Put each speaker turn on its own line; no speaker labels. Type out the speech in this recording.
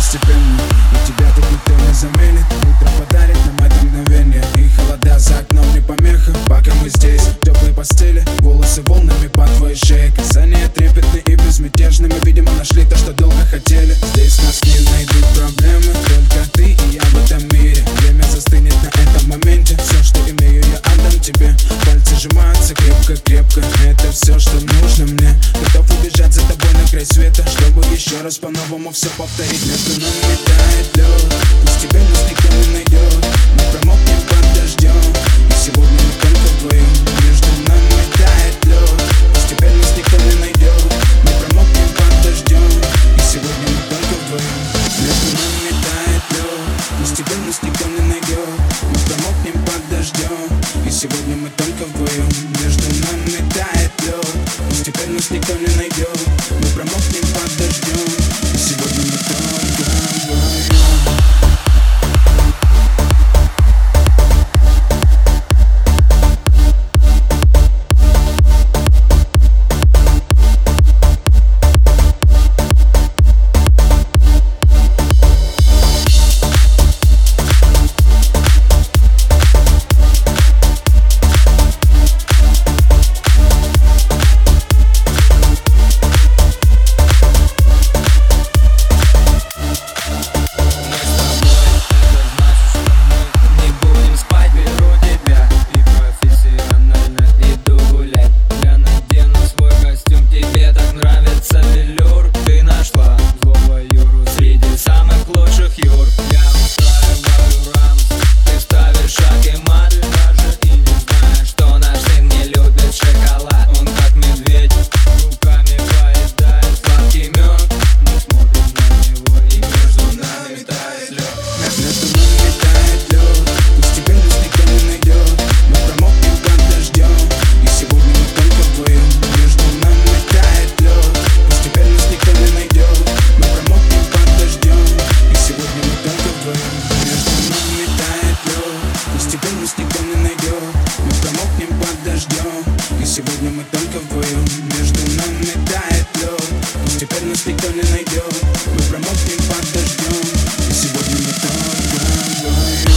постепенно, и тебя тут никто не заменит. Утро подарит нам это мгновение, и холода за окном не помеха. Пока мы здесь, в теплой постели, волосы волнами по твоей шее. Касания трепетны и безмятежны, мы, видимо, нашли то, что долго хотели. Здесь нас не найдут проблемы, только ты и я в этом мире. Время застынет на этом моменте, все, что имею, я отдам тебе. Пальцы сжимаются крепко-крепко, это все, что нужно мне. Готов убежать за тобой на край света, чтобы еще раз по-новому все повторить. Между нами тает лед, пусть тебя нас никто не найдет. Мы промокнем под дождем, и сегодня мы только вдвоем. Между нами тает лед, пусть тебя нас никто не найдет. Мы промокнем под дождем, и сегодня мы только вдвоем. Между нами тает лед, пусть тебя нас никто не найдет. Мы промокнем под дождем, и сегодня мы только вдвоем. Между нами тает лед, пусть теперь нас никто не найдет. Мы промокнем под дождем, и сегодня мы только вдвоем. Сегодня мы только вдвоем. Между нами тает лед, пусть теперь нас никто не найдет. Мы промокнем под дождем, и сегодня мы только вдвоем.